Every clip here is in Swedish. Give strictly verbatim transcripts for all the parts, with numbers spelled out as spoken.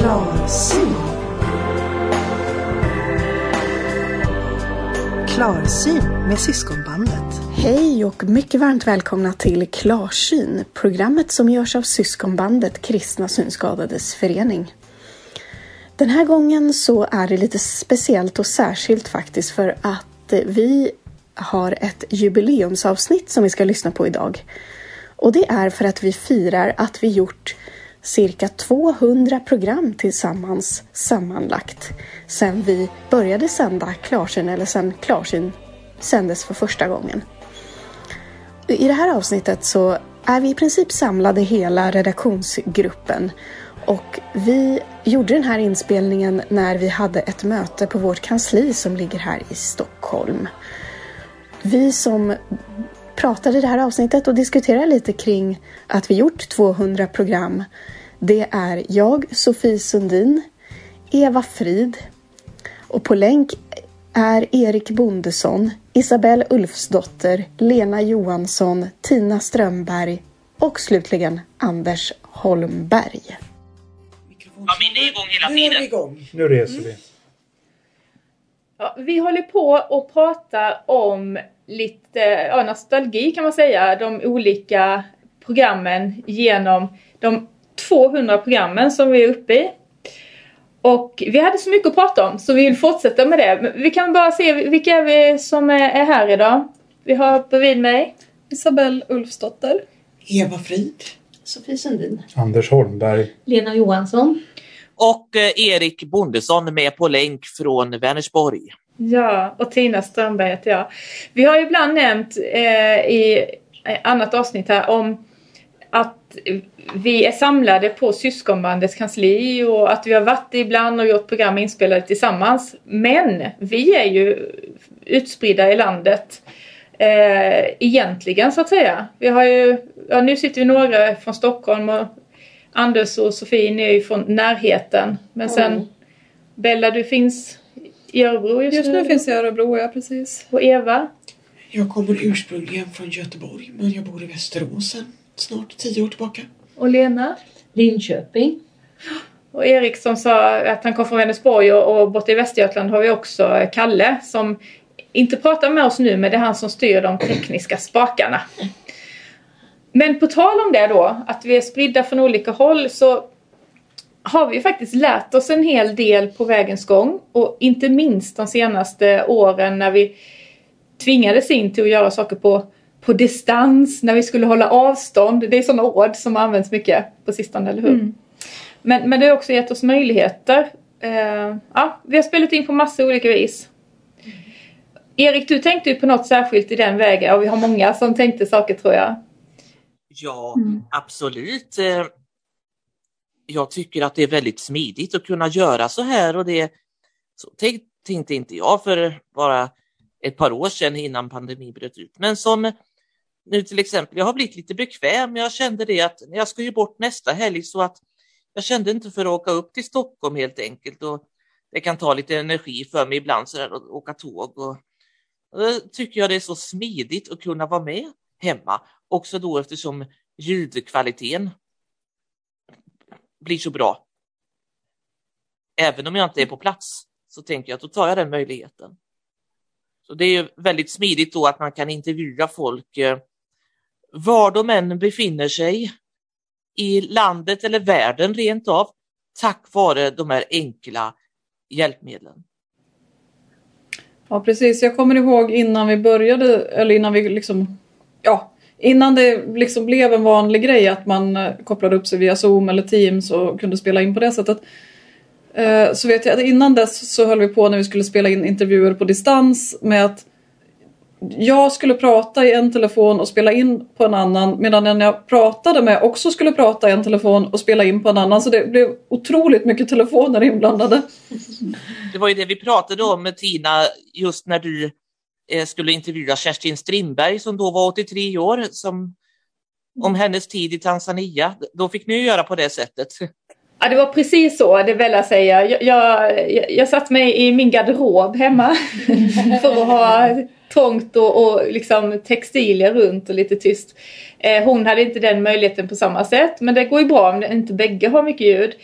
Klarsyn. Klarsyn med Syskonbandet. Hej och mycket varmt välkomna till Klarsyn, programmet som görs av Syskonbandet Kristna Synskadades förening. Den här gången så är det lite speciellt och särskilt faktiskt, för att vi har ett jubileumsavsnitt som vi ska lyssna på idag. Och det är för att vi firar att vi gjort cirka tvåhundra program tillsammans sammanlagt sen vi började sända Klarsyn, eller sen Klarsyn sändes för första gången. I det här avsnittet så är vi i princip samlade hela redaktionsgruppen, och vi gjorde den här inspelningen när vi hade ett möte på vårt kansli som ligger här i Stockholm. Vi som pratade i det här avsnittet och diskuterade lite kring att vi gjort tvåhundra program, det är jag, Sofie Sundin, Eva Frid, och på länk är Erik Bondesson, Isabelle Ulfsdotter, Lena Johansson, Tina Strömberg och slutligen Anders Holmberg. Ja, min är igång hela tiden. Nu är vi igång. Nu reser vi. Ja, vi håller på att prata om lite ja, nostalgi kan man säga. De olika programmen genom de tvåhundra programmen som vi är uppe i. Och vi hade så mycket att prata om så vi vill fortsätta med det. Vi kan bara se vilka är vi som är här idag. Vi har bredvid mig Isabelle Ulfsdotter, Eva Frid, Sofie Sundin, Anders Holmberg, Lena Johansson och eh, Erik Bondesson med på länk från Vänersborg. Ja, och Tina Strömberg heter jag. Vi har ibland nämnt eh, i annat avsnitt här om att vi är samlade på Syskonbandets kansli och att vi har varit ibland och gjort program inspelade tillsammans. Men vi är ju utspridda i landet eh, egentligen så att säga. Vi har ju, ja, nu sitter vi några från Stockholm och Anders och Sofie är ju från närheten. Men sen mm. Bella, du finns i Örebro just, just nu. Just nu finns jag i Örebro, ja precis. Och Eva? Jag kommer ursprungligen från Göteborg, men jag bor i Västerås sedan snart tio år tillbaka. Och Lena? Linköping. Och Erik som sa att han kom från Vänersborg, och, och borta i Västergötland har vi också Kalle som inte pratar med oss nu, men det är han som styr de tekniska spakarna. Men på tal om det då, att vi är spridda från olika håll, så har vi faktiskt lärt oss en hel del på vägens gång. Och inte minst de senaste åren när vi tvingades in till att göra saker på, på distans, när vi skulle hålla avstånd. Det är sådana ord som används mycket på sistone, eller hur? Mm. Men, men det har också gett oss möjligheter. Uh, ja, vi har spelat in på massa olika vis. Mm. Erik, du tänkte ju på något särskilt i den vägen, och vi har många som tänkte saker, tror jag. Ja, mm. absolut. Jag tycker att det är väldigt smidigt att kunna göra så här, och det så tänkte inte jag för bara ett par år sedan innan pandemin bröt ut. Men som nu till exempel, jag har blivit lite bekväm. Jag kände det att jag ska ju bort nästa helg, så att jag kände inte för att åka upp till Stockholm helt enkelt, och det kan ta lite energi för mig ibland så där, att åka tåg, och, och då tycker jag det är så smidigt att kunna vara med hemma. Också då eftersom ljudkvaliteten blir så bra. Även om jag inte är på plats så tänker jag att då tar jag den möjligheten. Så det är väldigt smidigt då att man kan intervjua folk eh, var de än befinner sig i landet eller världen rent av, tack vare de här enkla hjälpmedlen. Ja precis, jag kommer ihåg innan vi började, eller innan vi liksom, ja, innan det liksom blev en vanlig grej att man kopplade upp sig via Zoom eller Teams och kunde spela in på det sättet. Så vet jag att innan dess så höll vi på när vi skulle spela in intervjuer på distans med att jag skulle prata i en telefon och spela in på en annan, medan den jag pratade med också skulle prata i en telefon och spela in på en annan. Så det blev otroligt mycket telefoner inblandade. Det var ju det vi pratade om med Tina just när du eh, skulle intervjua Kerstin Strindberg som då var åttiotre år, som, om hennes tid i Tanzania. Då fick ni göra på det sättet. Ja, det var precis så, det vill jag säga. Jag, jag, jag satt mig i min garderob hemma för att ha trångt och, och liksom textilier runt och lite tyst. Eh, hon hade inte den möjligheten på samma sätt, men det går ju bra om inte bägge har mycket ljud.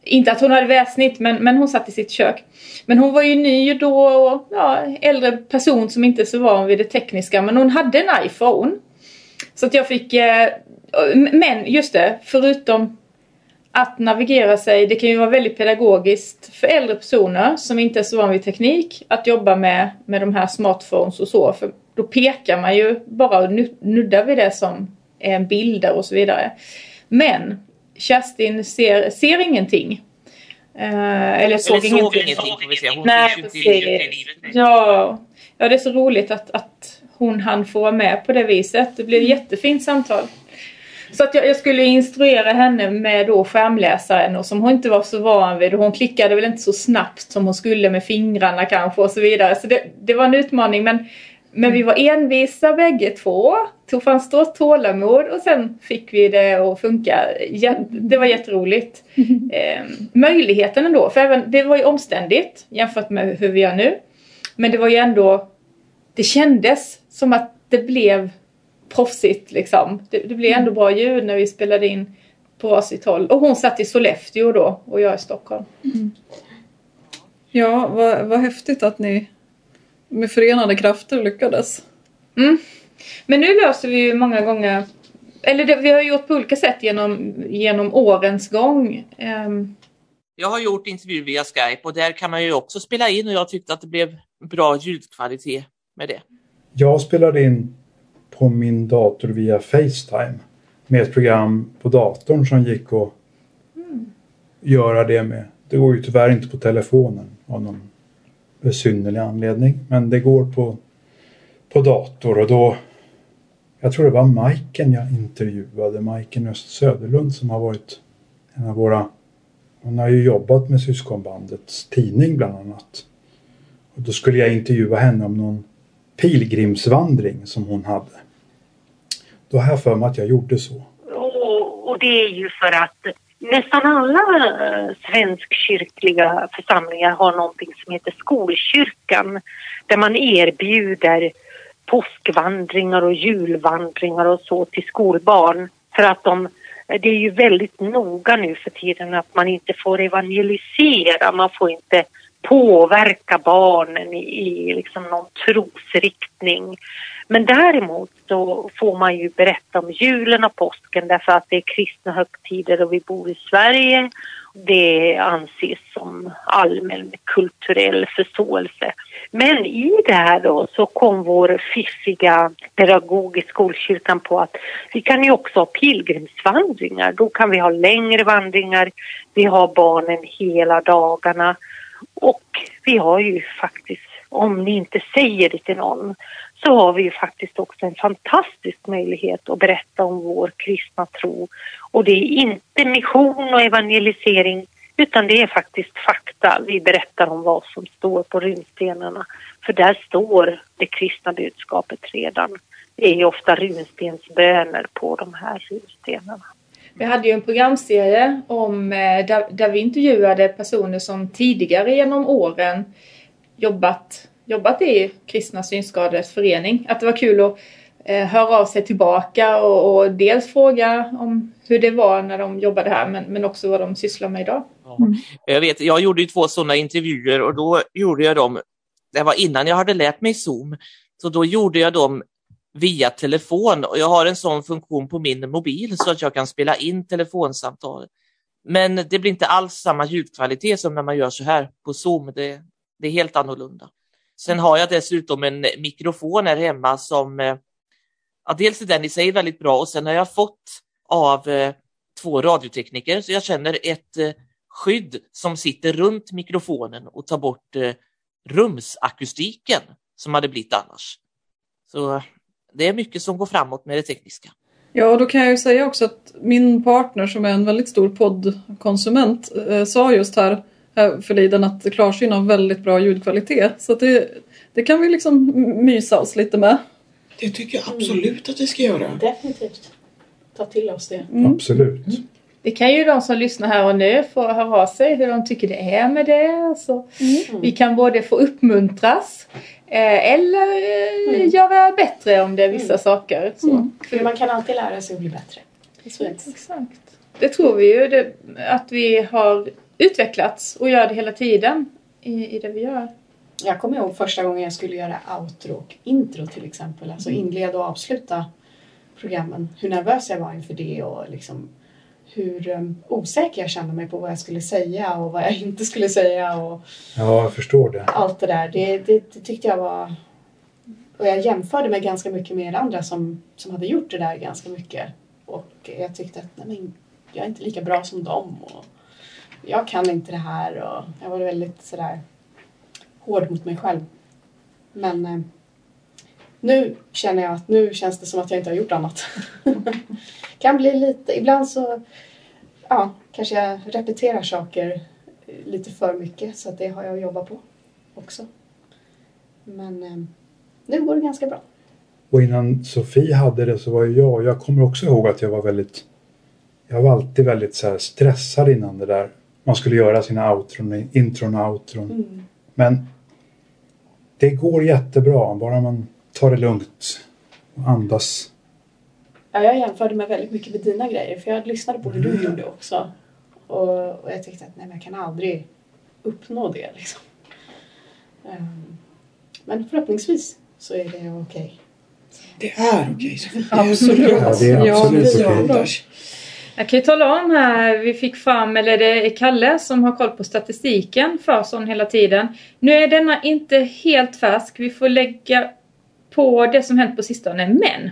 inte att hon hade väsnitt, men, men hon satt i sitt kök. Men hon var ju ny då och ja, äldre person som inte är så van vid det tekniska. Men hon hade en iPhone. Så att jag fick... Eh, men just det, förutom att navigera sig, det kan ju vara väldigt pedagogiskt för äldre personer som inte är så van vid teknik att jobba med, med de här smartphones och så. För då pekar man ju bara och nuddar vid det som är en bild och så vidare. Men Kerstin ser, ser ingenting. Uh, eller såg, eller såg ingenting. ingenting får vi se. Hon Nej, precis. Ja, ja, det är så roligt att, att hon hann få vara med på det viset. Det blev ett jättefint samtal. Så att jag, jag skulle instruera henne med då skärmläsaren och som hon inte var så van vid. Och hon klickade väl inte så snabbt som hon skulle med fingrarna kanske och så vidare. Så det, det var en utmaning. Men, men vi var envisa bägge två. Tog fram stort tålamod och sen fick vi det att funka. Det var jätteroligt. Eh, möjligheten ändå. För även, det var ju omständigt jämfört med hur vi gör nu. Men det var ju ändå... Det kändes som att det blev... proffsigt liksom. Det, det blev ändå bra ljud när vi spelade in på varsitt håll. Och hon satt i Sollefteå då och jag i Stockholm. Mm. Ja, vad, vad häftigt att ni med förenade krafter lyckades. Mm. Men nu löser vi ju många gånger, eller det, vi har gjort på olika sätt genom, genom årens gång. Um. Jag har gjort intervju via Skype och där kan man ju också spela in och jag tyckte att det blev bra ljudkvalitet med det. Jag spelade in på min dator via FaceTime med ett program på datorn som gick att mm. göra det med. Det går ju tyvärr inte på telefonen av någon besynnerlig anledning, men det går på, på dator och då, jag tror det var Majken jag intervjuade, Majken Öst Söderlund som har varit en av våra, hon har ju jobbat med Syskonbandets tidning bland annat. Och då skulle jag intervjua henne om någon pilgrimsvandring som hon hade. Då har jag för mig att jag gjorde så. Och, och det är ju för att nästan alla äh, svenskkyrkliga församlingar har någonting som heter skolkyrkan. Där man erbjuder påskvandringar och julvandringar och så till skolbarn. För att de, det är ju väldigt noga nu för tiden att man inte får evangelisera. Man får inte påverka barnen i, i liksom någon trosriktning. Men däremot så får man ju berätta om julen och påsken därför att det är kristna högtider och vi bor i Sverige. Det anses som allmän kulturell förståelse. Men i det här då så kom vår fiffiga pedagog i skolkyrkan på att vi kan ju också ha pilgrimsvandringar. Då kan vi ha längre vandringar. Vi har barnen hela dagarna. Och vi har ju faktiskt, om ni inte säger det till någon, så har vi ju faktiskt också en fantastisk möjlighet att berätta om vår kristna tro. Och det är inte mission och evangelisering, utan det är faktiskt fakta. Vi berättar om vad som står på runstenarna. För där står det kristna budskapet redan. Det är ju ofta runstensböner på de här runstenarna. Vi hade ju en programserie om, där, där vi intervjuade personer som tidigare genom åren jobbat, jobbat i Kristna Synskadades förening. Att det var kul att eh, höra av sig tillbaka och, och dels fråga om hur det var när de jobbade här men, men också vad de sysslar med idag. Mm. Jag vet, jag gjorde ju två sådana intervjuer och då gjorde jag dem, det var innan jag hade lärt mig Zoom, så då gjorde jag dem via telefon och jag har en sån funktion på min mobil så att jag kan spela in telefonsamtal. Men det blir inte alls samma ljudkvalitet som när man gör så här på Zoom. Det, det är helt annorlunda. Sen har jag dessutom en mikrofon här hemma som, ja, dels är den i sig väldigt bra och sen har jag fått av eh, två radiotekniker så jag känner ett eh, skydd som sitter runt mikrofonen och tar bort eh, rumsakustiken som hade blivit annars. Så det är mycket som går framåt med det tekniska. Ja, och då kan jag ju säga också att min partner som är en väldigt stor poddkonsument eh, sa just här, här förliden att Klarsyn har väldigt bra ljudkvalitet. Så att det, det kan vi liksom mysa oss lite med. Det tycker jag absolut att vi ska göra. Definitivt. Ta till oss det. Mm. Absolut. Mm. Det kan ju de som lyssnar här och nu få höra av sig hur de tycker det är med det. Så mm. Vi kan både få uppmuntras eh, eller eh, mm. göra bättre om det är vissa mm. saker. Så. Mm. För man kan alltid lära sig att bli bättre. Det är så Exakt. Det tror vi ju det, att vi har utvecklats och gör det hela tiden i, i det vi gör. Jag kommer ihåg första gången jag skulle göra outro och intro till exempel. Alltså inleda och avsluta programmen. Hur nervös jag var inför det och liksom hur um, osäker jag kände mig på vad jag skulle säga och vad jag inte skulle säga. Och ja, jag förstår det. Allt det där. Det, det, det tyckte jag var... Och jag jämförde mig ganska mycket med andra som, som hade gjort det där ganska mycket. Och jag tyckte att nej, men, jag är inte lika bra som dem. Och jag kan inte det här. Och jag var väldigt sådär hård mot mig själv. Men eh, nu känner jag att nu känns det som att jag inte har gjort annat. Kan bli lite, ibland så ja, kanske jag repeterar saker lite för mycket. Så att det har jag att jobba på också. Men eh, nu går det ganska bra. Och innan Sofie hade det så var ju jag, jag kommer också ihåg att jag var väldigt, jag var alltid väldigt så här stressad innan det där. Man skulle göra sina outron, intron och outron. Mm. Men det går jättebra, bara man tar det lugnt och andas. Ja, jag jämförde mig väldigt mycket med dina grejer. För jag lyssnade på hur du mm. gjorde också. Och, och jag tyckte att nej, men jag kan aldrig uppnå det. Liksom. Um, men förhoppningsvis så är det okej. Okay. Det är okej. Okay. Absolut. Ja, det är absolut ja, okej. Okay. Jag kan ju tala om här, vi fick fram, eller det är Kalle som har koll på statistiken för sån hela tiden. Nu är denna inte helt färsk, vi får lägga på det som hänt på sistone. Men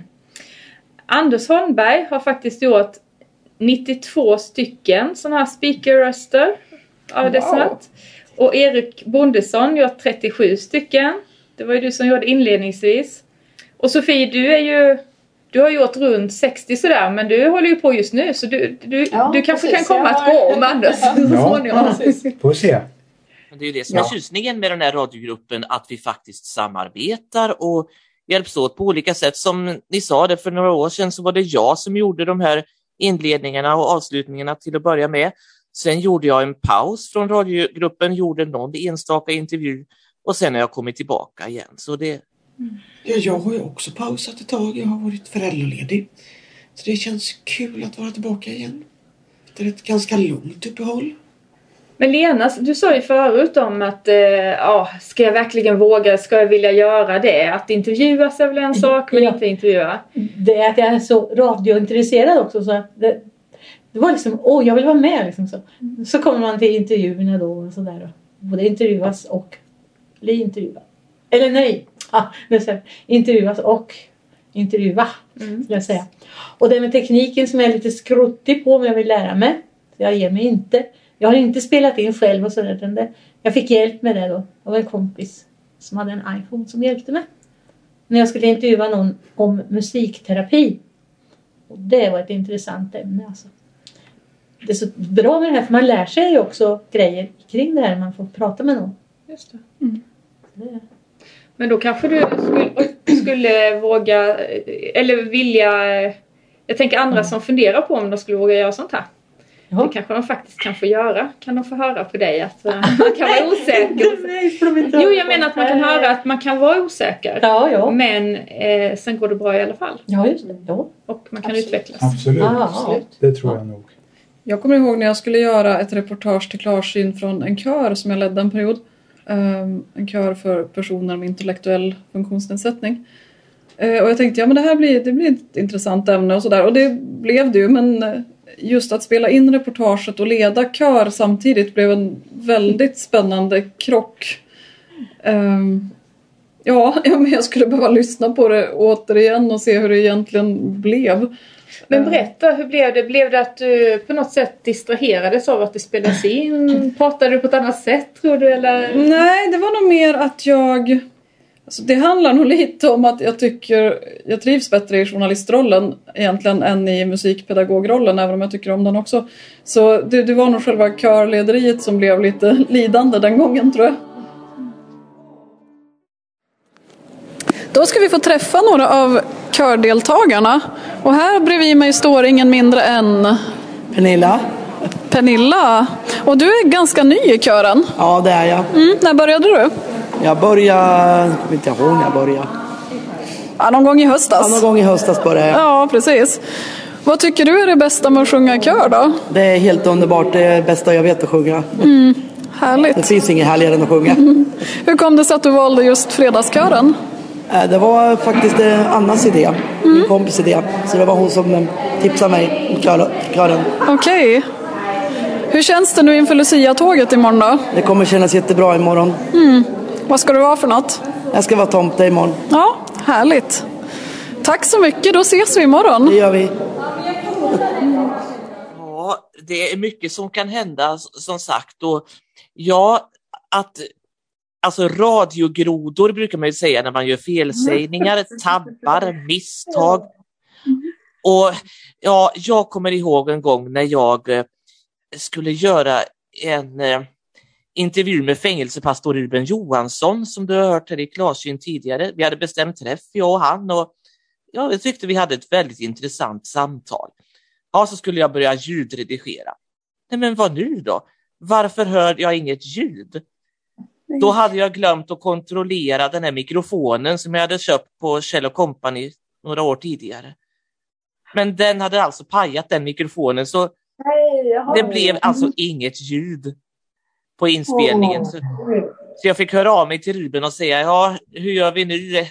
Anders Holmberg har faktiskt gjort nittiotvå stycken sådana här speakerröster av wow. dessa. Och Erik Bondesson gjort trettiosju stycken. Det var ju du som gjorde inledningsvis. Och Sofie, du är ju... Du har gjort runt sextio sådär, men du håller ju på just nu. Så du, du, ja, du kanske precis, kan komma att gå om Anders. Ja, får se. Men det är ju det som är Ja. tjusningen med den här radiogruppen, att vi faktiskt samarbetar och hjälps åt på olika sätt. Som ni sa det för några år sedan så var det jag som gjorde de här inledningarna och avslutningarna till att börja med. Sen gjorde jag en paus från radiogruppen, gjorde någon enstaka intervju och sen har jag kommit tillbaka igen. Så det... Mm. Ja, jag har ju också pausat ett tag. Jag har varit föräldraledig. Så det känns kul att vara tillbaka igen. Det är ett ganska långt uppehåll. Men Lena, du sa ju förut om att eh, ja, ska jag verkligen våga, ska jag vilja göra det? Att intervjuas är väl en sak, men ja. inte intervjua. Det är att jag är så radiointresserad också. Så att det, det var liksom, åh jag vill vara med. Liksom så. Så kommer man till intervjuerna då och sådär. Både intervjuas och bli intervjuad. Eller nej, ah, intervjuas och intervjua, mm. skulle jag säga. Och det med tekniken som jag är lite skruttig på, men jag vill lära mig. Så jag ger mig inte. Jag har inte spelat in själv och sådär. Jag fick hjälp med det då. Av en kompis som hade en iPhone som hjälpte mig. När jag skulle intervjua någon om musikterapi. Och det var ett intressant ämne alltså. Det är så bra med det här, för man lär sig ju också grejer kring det här. Man får prata med någon. Just det. Mm. det Men då kanske du skulle, skulle våga, eller vilja, jag tänker andra mm. som funderar på om de skulle våga göra sånt här. Jaha. Det kanske de faktiskt kan få göra. Kan de få höra på dig att uh, man kan vara osäker? Nej, jo, jag menar att man kan höra att man kan vara osäker. Ja, ja. Men eh, sen går det bra i alla fall. Ja, just det. Ja. Och man kan Absolut. utvecklas. Absolut. Ah, Absolut. Det tror jag nog. Jag kommer ihåg när jag skulle göra ett reportage till Klarsyn från en kör som jag ledde en period. Um, en kör för personer med intellektuell funktionsnedsättning. Uh, och jag tänkte, ja men det här blir, det blir ett intressant ämne och sådär. Och det blev det ju, men just att spela in reportaget och leda kör samtidigt blev en väldigt spännande krock. Um, ja, men jag skulle behöva lyssna på det återigen och se hur det egentligen blev. Men berätta, hur blev det? Blev det att du på något sätt distraherades av att det spelades in? Pratade du på ett annat sätt, tror du? Eller? Nej, det var nog mer att jag... Alltså, det handlar nog lite om att jag tycker... Jag trivs bättre i journalistrollen egentligen än i musikpedagogrollen, även om jag tycker om den också. Så det, det var nog själva körlederiet som blev lite lidande den gången, tror jag. Då ska vi få träffa några av kördeltagarna. Och här bredvid mig står ingen mindre än... Pernilla. Pernilla. Och du är ganska ny i kören. Ja, det är jag. Mm, när började du? Jag började... Jag vet inte ihåg när jag började. Ja, någon gång i höstas. Ja, någon gång i höstas började jag. Ja, precis. Vad tycker du är det bästa med att sjunga i kör då? Det är helt underbart. Det är det bästa jag vet att sjunga. Mm, härligt. Det finns inget härligare än att sjunga. Mm. Hur kom det sig att du valde just fredagskören? Det var faktiskt Annas idé. Mm. Min kompis idé. Så det var hon som tipsade mig om kören. Okej. Okay. Hur känns det nu inför Lucia-tåget imorgon då? Det kommer kännas jättebra imorgon. Mm. Vad ska du vara för något? Jag ska vara tomte imorgon. Ja, härligt. Tack så mycket, då ses vi imorgon. Det gör vi. Ja, det är mycket som kan hända som sagt. Och ja, att alltså radiogrodor brukar man ju säga när man gör felsägningar, tabbar, misstag. Och ja, jag kommer ihåg en gång när jag skulle göra en eh, intervju med fängelsepastor Ruben Johansson som du har hört här i Klarsyn tidigare. Vi hade bestämt träff, jag och han, och ja, jag tyckte vi hade ett väldigt intressant samtal. Ja, så skulle jag börja ljudredigera. Nej, men vad nu då? Varför hör jag inget ljud? Nej. Då hade jag glömt att kontrollera den här mikrofonen som jag hade köpt på Kjell och Company några år tidigare. Men den hade alltså pajat, den mikrofonen, så det blev alltså inget ljud på inspelningen. Så, så jag fick höra av mig till Ruben och säga, ja, hur gör vi nu?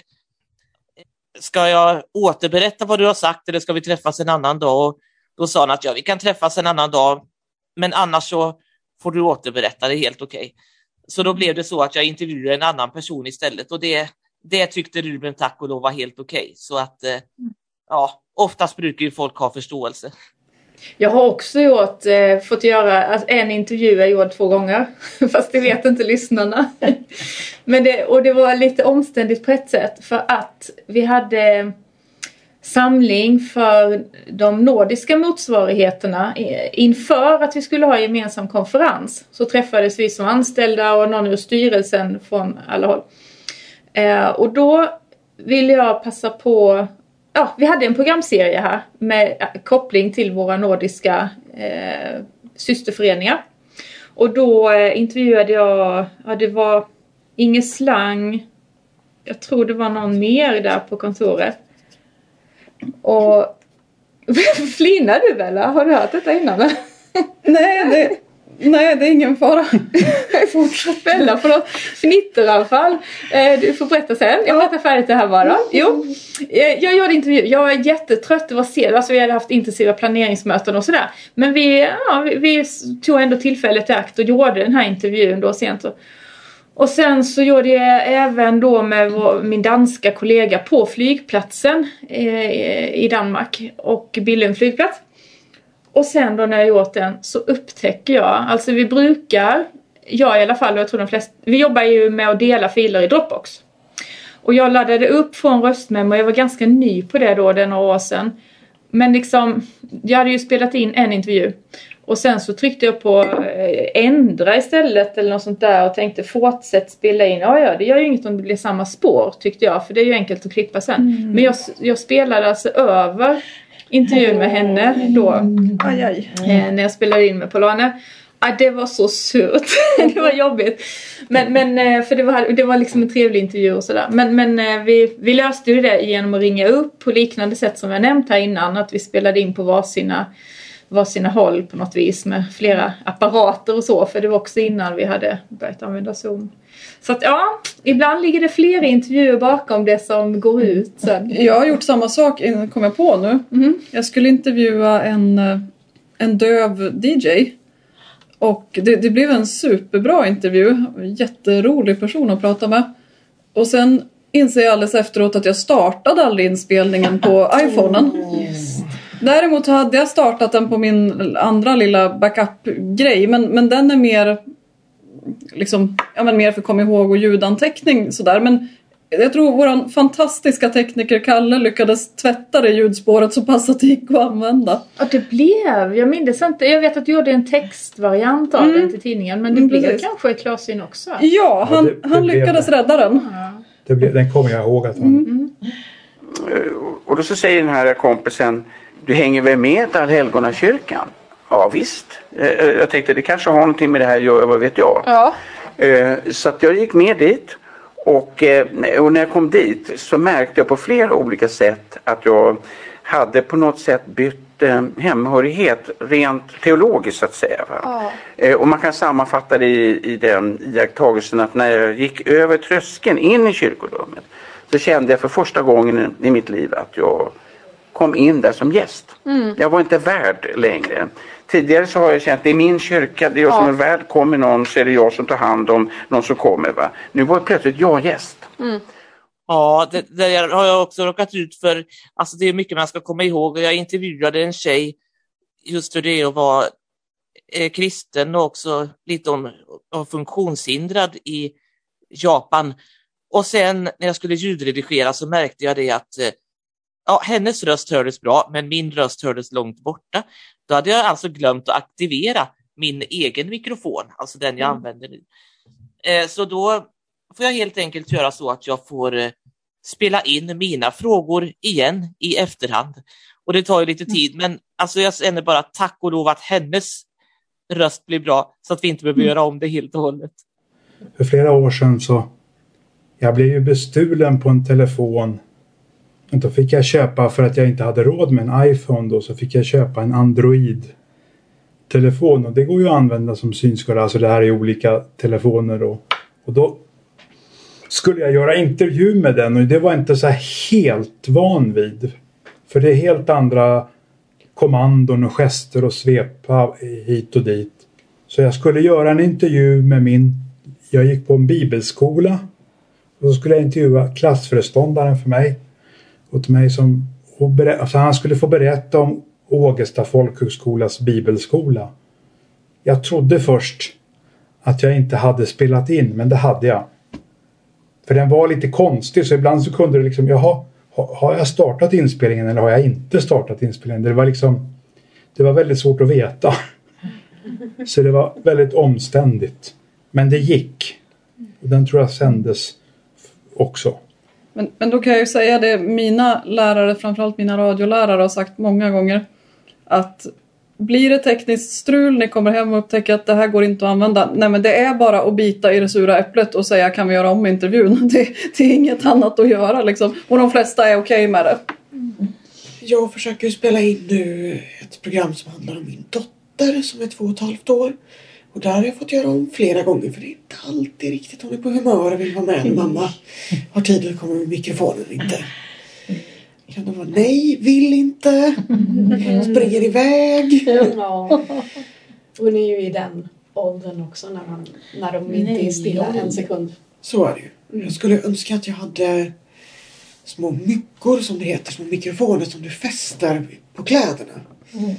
Ska jag återberätta vad du har sagt eller ska vi träffas en annan dag? Och då sa han att ja, vi kan träffas en annan dag, men annars så får du återberätta, det är helt okej. Okay. Så då blev det så att jag intervjuade en annan person istället, och det, det tyckte Ruben tack och lov var helt okej. Okay. Så att ja, oftast brukar ju folk ha förståelse. Jag har också gjort, eh, fått göra alltså en intervju jag gjort två gånger. Fast det vet inte lyssnarna. Men det, och det var lite omständigt på ett sätt. För att vi hade samling för de nordiska motsvarigheterna. Inför att vi skulle ha en gemensam konferens så träffades vi som anställda och någon ur styrelsen från alla håll. Eh, och då ville jag passa på... Ja, vi hade en programserie här med koppling till våra nordiska eh, systerföreningar. Och då eh, intervjuade jag, ja det var Inge Slang, jag tror det var någon mer där på kontoret. Och flinar du väl? Har du hört detta innan? Nej, det... Nej, det är ingen fara. Fortsätt Bella, för något fnitter i alla fall. Eh, du får berätta sen. Jag berättar färdigt det här bara. Jo, eh, jag gjorde intervju. Jag var jättetrött. Det var sent. Alltså, vi hade haft intensiva planeringsmöten och sådär. Men vi, ja, vi, vi tog ändå tillfället i akt och gjorde den här intervjun då sent. Och, och sen så gjorde jag även då med vår, min danska kollega på flygplatsen eh, i Danmark. Och Billund flygplats. Och sen då när jag gjort den så upptäcker jag, alltså vi brukar, jag i alla fall och jag tror de flesta, vi jobbar ju med att dela filer i Dropbox. Och jag laddade upp från röstmemo, jag var ganska ny på det då, det några år sedan. Men liksom, jag hade ju spelat in en intervju. Och sen så tryckte jag på ändra istället eller något sånt där och tänkte fortsätt spela in. Ja, ja, det gör ju inget om det blir samma spår tyckte jag, för det är ju enkelt att klippa sen. Mm. Men jag, jag spelade alltså över intervjun med henne då. Aj, aj. Eh, när jag spelade in med Polane. Ah, det var så surt. Det var jobbigt. Men, men för det var, det var liksom en trevlig intervju och sådär. Men, men vi, vi löste ju det genom att ringa upp på liknande sätt som jag nämnt här innan. Att vi spelade in på varsina, varsina håll på något vis med flera apparater och så. För det var också innan vi hade börjat använda Zoom. Så att ja, ibland ligger det flera intervjuer bakom det som går ut sen. Jag har gjort samma sak, kom jag på nu. Mm. Jag skulle intervjua en, en döv D J. Och det, det blev en superbra intervju. Jätterolig person att prata med. Och sen inser jag alldeles efteråt att jag startade aldrig inspelningen på iPhonen. Yes. Däremot hade jag startat den på min andra lilla backup-grej. Men, men den är mer... liksom, ja, men mer för kom ihåg och ljudanteckning sådär. Men jag tror våran fantastiska tekniker Kalle lyckades tvätta det ljudspåret så pass att det gick att använda. Ja, det blev. Jag minns inte. Jag vet att du gjorde en textvariant av mm. den till tidningen. Men det mm, blev precis. Kanske ett Klarsyn också. Ja, han, ja, det, det han lyckades det. rädda den. Ja. Det blev, den kommer jag ihåg att han... Mm. Och då så säger den här kompisen, du hänger väl med Allhelgonakyrkan? Ja visst. Jag tänkte det kanske har någonting med det här att göra, vad vet jag. Ja. Så att jag gick med dit. Och, och när jag kom dit så märkte jag på flera olika sätt att jag hade på något sätt bytt eh, hemhörighet rent teologiskt så att säga. Va? Ja. Eh, och man kan sammanfatta det i, i den iakttagelsen att när jag gick över tröskeln in i kyrkorummet så kände jag för första gången i mitt liv att jag kom in där som gäst. Mm. Jag var inte värd längre. Tidigare så har jag känt att det är min kyrka, det är jag Ja. som är värd. Kommer någon så är det jag som tar hand om någon som kommer. Va? Nu var plötsligt jag gäst. Mm. Ja, det, det har jag också råkat ut för. Alltså det är mycket man ska komma ihåg. Jag intervjuade en tjej just för det och var eh, kristen och också lite om, om funktionshindrad i Japan. Och sen när jag skulle ljudredigera så märkte jag det att eh, ja, hennes röst hördes bra men min röst hördes långt borta. Då hade jag alltså glömt att aktivera min egen mikrofon, alltså den jag mm. använder nu. Eh, så då får jag helt enkelt göra så att jag får eh, spela in mina frågor igen i efterhand. Och det tar ju lite tid, men alltså jag känner bara tack och lov att hennes röst blir bra så att vi inte behöver mm. göra om det helt och hållet. För flera år sedan så jag blev ju bestulen på en telefon. Och då fick jag köpa, för att jag inte hade råd med en iPhone då, så fick jag köpa en Android-telefon. Och det går ju att använda som synskada, alltså det här är olika telefoner då. Och då skulle jag göra intervju med den och det var inte så här helt van vid. För det är helt andra kommandon och gester och svepa hit och dit. Så jag skulle göra en intervju med min, jag gick på en bibelskola och så skulle jag intervjua klassföreståndaren för mig. Och till mig som, och ber, alltså han skulle få berätta om Ågesta folkhögskolas bibelskola. Jag trodde först att jag inte hade spelat in, men det hade jag. För den var lite konstig, så ibland så kunde det liksom, jaha, har jag startat inspelningen eller har jag inte startat inspelningen? Det var liksom, det var väldigt svårt att veta. Så det var väldigt omständigt. Men det gick. Och den tror jag sändes också. Men, men då kan jag ju säga det, mina lärare, framförallt mina radiolärare har sagt många gånger att blir det tekniskt strul, ni kommer hem och upptäcker att det här går inte att använda. Nej, men det är bara att bita i det sura äpplet och säga kan vi göra om intervjun. Det, det är inget annat att göra liksom. Och de flesta är okej med det. Jag försöker spela in nu ett program som handlar om min dotter som är två och ett halvt år. Och där har jag fått göra om flera gånger för det är inte alltid riktigt hon är på humör och vill vara med. Mamma har tid att komma med mikrofonen inte. Kan det vara nej, vill inte, springer iväg. Ja. Hon är ju i den åldern också när, man, när de inte nej, är stilla en sekund. Så är det ju. Jag skulle önska att jag hade små myckor som det heter, små mikrofoner som du fäster på kläderna. Mm.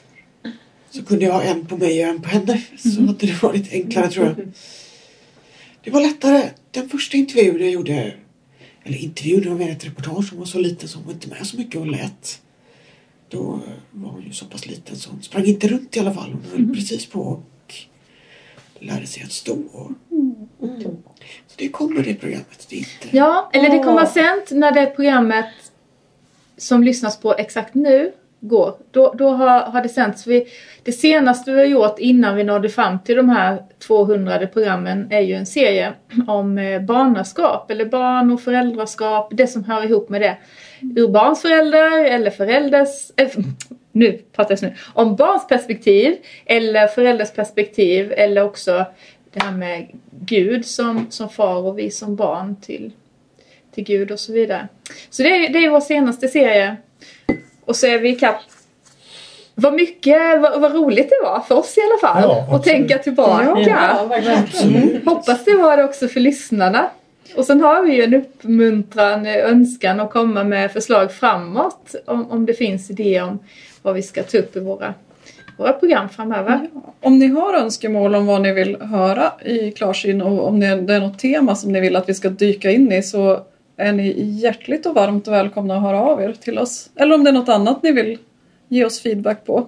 Så kunde jag ha en på mig och en på henne. Så hade det varit enklare tror jag. Det var lättare. Den första intervjun jag gjorde, eller intervjun, det var mer ett reportage som var så liten som var inte med så mycket och lät. Då var hon ju så pass liten så hon sprang inte runt i alla fall. Hon höll mm. precis på och lärde sig att stå. Mm. Så det kommer det programmet. Det är inte... Ja, eller det kommer sent när det programmet som lyssnas på exakt nu går. Då, då har, har det sänts. Vi, det senaste vi har gjort innan vi nådde fram till de här tvåhundrade programmen är ju en serie om eh, barnaskap eller barn och föräldraskap. Det som hör ihop med det. Ur barns föräldrar eller förälders... Äh, nu pratar jag nu. Om barns perspektiv eller förälders perspektiv eller också det här med Gud som, som far och vi som barn till, till Gud och så vidare. Så det är, det är vår senaste serie. Och så är vi ikapp. Vad mycket, vad, vad roligt det var för oss i alla fall. Ja, att tänka tillbaka. Ja, mm. Hoppas det var det också för lyssnarna. Och sen har vi ju en uppmuntran, önskan att komma med förslag framåt. Om, om det finns idéer om vad vi ska ta upp i våra, våra program framöver. Ja. Om ni har önskemål om vad ni vill höra i Klarsyn och om det är något tema som ni vill att vi ska dyka in i så är ni hjärtligt och varmt välkomna att höra av er till oss. Eller om det är något annat ni vill ge oss feedback på.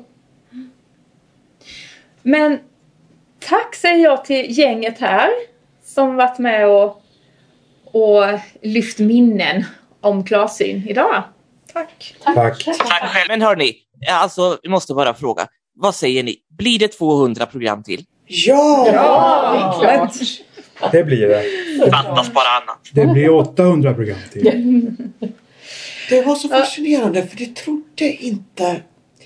Men tack säger jag till gänget här som varit med och, och lyft minnen om Klarsyn idag. Tack. Tack. Tack. Tack själv. Men hörni, alltså, vi måste bara fråga. Vad säger ni? Blir det tvåhundra program till? Ja! Ja, det är klart. Det blir det. Fattas bara annat. Det blir åttahundra program till. Det var så fascinerande för det trodde inte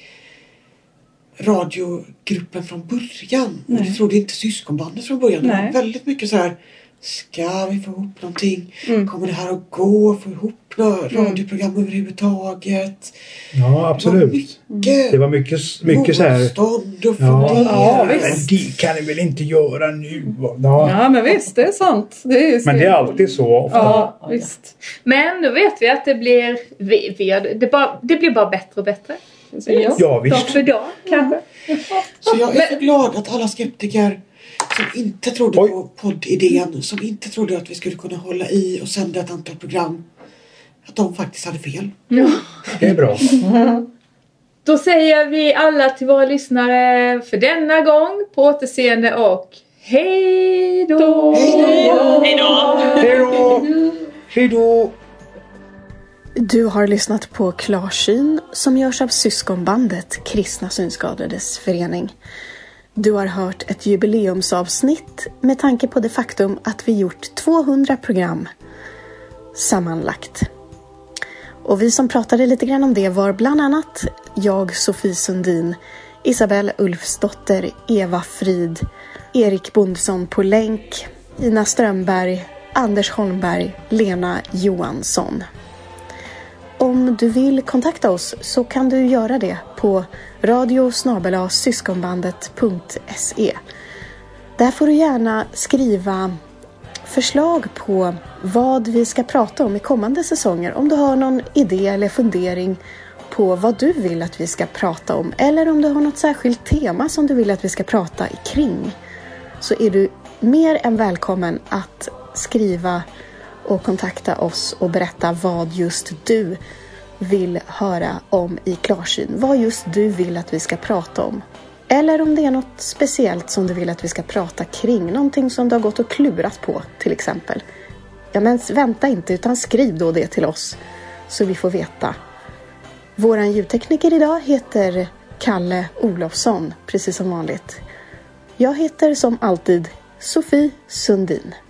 radiogruppen från början. Och det trodde inte syskonbandet från början. Det var väldigt mycket så här, ska vi få ihop någonting? Mm. Kommer det här att gå? Få ihop några radioprogram mm. överhuvudtaget? Ja, absolut. Mycket det var mycket, mycket så här. Motstånd och ja, ja, men det kan ni väl inte göra nu? Ja, ja men visst, det är sant. Det är men det är alltid så ofta. Ja, visst. Men nu vet vi att det blir, vi, vi, det, bara, det blir bara bättre och bättre. Ja, ja visst. Dag för dag, kanske. Så jag är men, så glad att alla skeptiker som inte trodde Oj. på poddidén, som inte trodde att vi skulle kunna hålla i och sända ett antal program, att de faktiskt hade fel. Ja. Det är bra. Mm. Då säger vi alla till våra lyssnare för denna gång på återseende och hej då! Hej då! Hej då! Hej då! Hej då! Du har lyssnat på Klarsyn som görs av syskonbandet Kristna Synskadades Förening. Du har hört ett jubileumsavsnitt med tanke på det faktum att vi gjort tvåhundra program sammanlagt. Och vi som pratade lite grann om det var bland annat jag, Sofie Sundin, Isabelle Ulfsdotter, Eva Frid, Erik Bondsson på länk, Ina Strömberg, Anders Holmberg, Lena Johansson. Om du vill kontakta oss så kan du göra det på radio snabel-a syskonbandet punkt se. Där får du gärna skriva förslag på vad vi ska prata om i kommande säsonger. Om du har någon idé eller fundering på vad du vill att vi ska prata om. Eller om du har något särskilt tema som du vill att vi ska prata kring. Så är du mer än välkommen att skriva och kontakta oss och berätta vad just du vill höra om i Klarsyn. Vad just du vill att vi ska prata om. Eller om det är något speciellt som du vill att vi ska prata kring. Någonting som du har gått och klurat på till exempel. Ja men vänta inte utan skriv då det till oss så vi får veta. Våran ljudtekniker idag heter Kalle Olofsson, precis som vanligt. Jag heter som alltid Sofie Sundin.